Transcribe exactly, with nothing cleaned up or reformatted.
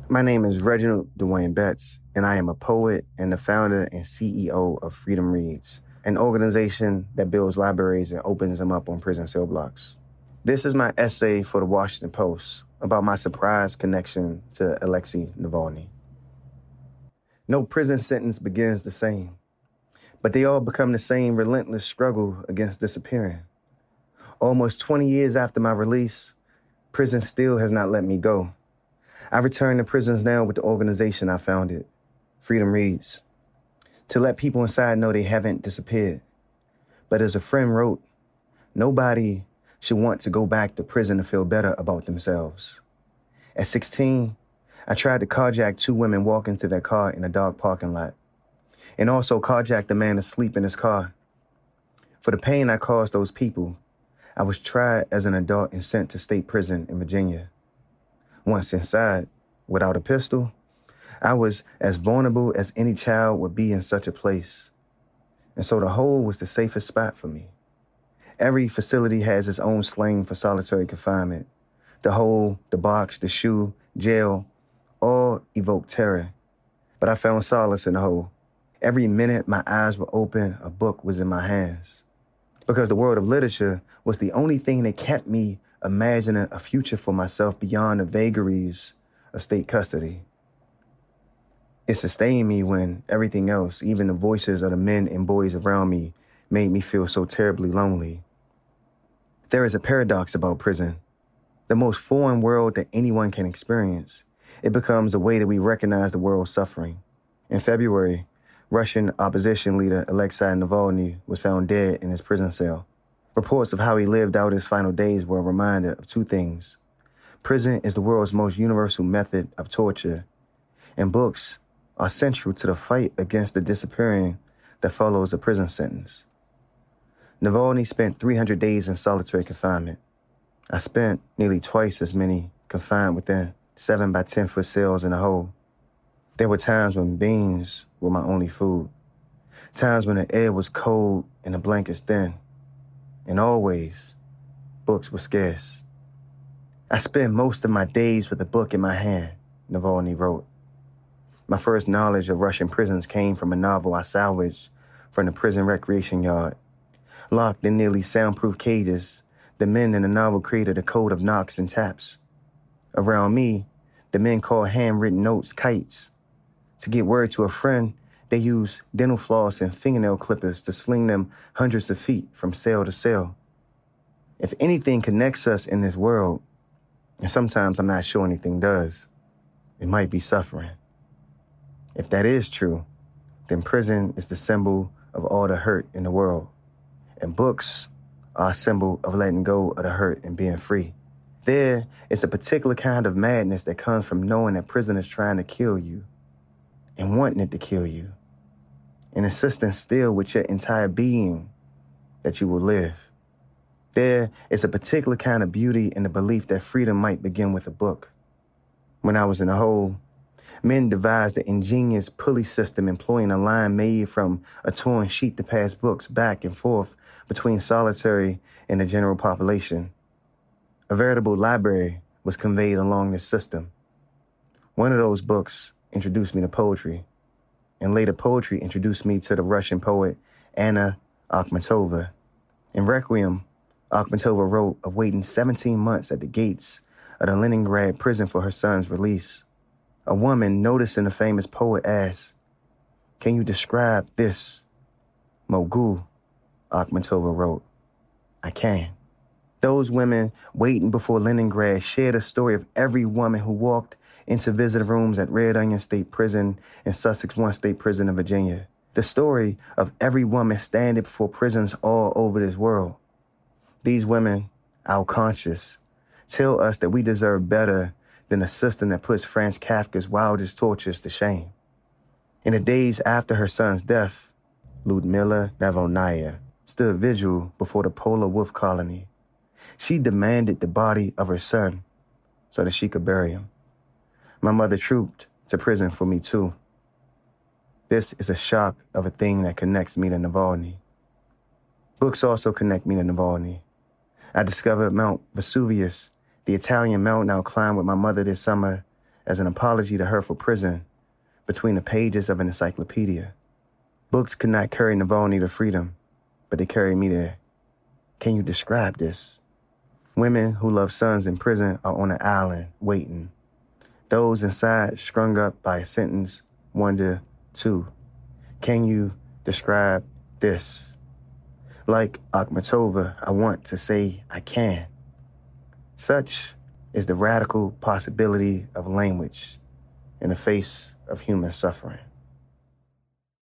My name is Reginald Dwayne Betts, and I am a poet and the founder and C E O of Freedom Reads, an organization that builds libraries and opens them up on prison cell blocks. This is my essay for the Washington Post about my surprise connection to Alexei Navalny. No prison sentence begins the same, but they all become the same relentless struggle against disappearing. Almost twenty years after my release, prison still has not let me go. I return to prisons now with the organization I founded, Freedom Reads, to let people inside know they haven't disappeared. But as a friend wrote, nobody should want to go back to prison to feel better about themselves. At sixteen, I tried to carjack two women walking to their car in a dark parking lot, and also carjacked a man asleep in his car. For the pain I caused those people, I was tried as an adult and sent to state prison in Virginia. Once inside, without a pistol, I was as vulnerable as any child would be in such a place. And so the hole was the safest spot for me. Every facility has its own slang for solitary confinement. The hole, the box, the shoe, jail, all evoke terror. But I found solace in the hole. Every minute my eyes were open, a book was in my hands. Because the world of literature was the only thing that kept me imagining a future for myself beyond the vagaries of state custody. It sustained me when everything else, even the voices of the men and boys around me, made me feel so terribly lonely. There is a paradox about prison. The most foreign world that anyone can experience. It becomes a way that we recognize the world's suffering. In February, Russian opposition leader Alexei Navalny was found dead in his prison cell. Reports of how he lived out his final days were a reminder of two things. Prison is the world's most universal method of torture, and books are central to the fight against the disappearing that follows a prison sentence. Navalny spent three hundred days in solitary confinement. I spent nearly twice as many confined within seven by ten foot cells in a hole. There were times when beans were my only food, times when the air was cold and the blankets thin. And always, books were scarce. I spent most of my days with a book in my hand, Navalny wrote. My first knowledge of Russian prisons came from a novel I salvaged from the prison recreation yard. Locked in nearly soundproof cages, the men in the novel created a code of knocks and taps. Around me, the men called handwritten notes kites. To get word to a friend, they used dental floss and fingernail clippers to sling them hundreds of feet from cell to cell. If anything connects us in this world, and sometimes I'm not sure anything does, it might be suffering. If that is true, then prison is the symbol of all the hurt in the world, and books are a symbol of letting go of the hurt and being free. There is a particular kind of madness that comes from knowing that prison is trying to kill you and wanting it to kill you, and insisting still with your entire being that you will live. There is a particular kind of beauty in the belief that freedom might begin with a book. When I was in the hole, men devised the ingenious pulley system employing a line made from a torn sheet to pass books back and forth between solitary and the general population. A veritable library was conveyed along this system. One of those books introduced me to poetry, and later poetry introduced me to the Russian poet Anna Akhmatova. In Requiem, Akhmatova wrote of waiting seventeen months at the gates of the Leningrad prison for her son's release. A woman noticing the famous poet asked, "Can you describe this?" "Mogul," Akhmatova wrote. "I can." Those women waiting before Leningrad shared a story of every woman who walked into visitor rooms at Red Onion State Prison and Sussex One State Prison in Virginia. The story of every woman standing before prisons all over this world. These women, our conscious, tell us that we deserve better than a system that puts Franz Kafka's wildest tortures to shame. In the days after her son's death, Ludmila Navalnaya stood vigil before the Polar Wolf Colony. She demanded the body of her son so that she could bury him. My mother trooped to prison for me too. This is a shock of a thing that connects me to Navalny. Books also connect me to Navalny. I discovered Mount Vesuvius, the Italian mountain I climbed with my mother this summer as an apology to her for prison between the pages of an encyclopedia. Books could not carry Navalny to freedom, but they carried me there. Can you describe this? Women who love sons in prison are on an island waiting. Those inside, strung up by a sentence, wonder, too. Can you describe this? Like Akhmatova, I want to say I can. Such is the radical possibility of language in the face of human suffering.